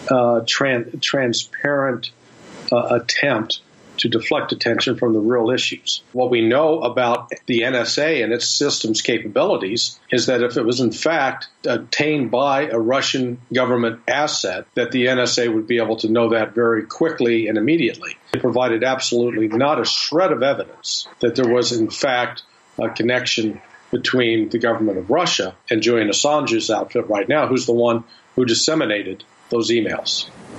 transparent attempt to deflect attention from the real issues. What we know about the NSA and its systems capabilities is that if it was in fact obtained by a Russian government asset, that the NSA would be able to know that very quickly and immediately. It provided absolutely not a shred of evidence that there was in fact a connection between the government of Russia and Julian Assange's outfit right now, who's the one who disseminated those emails.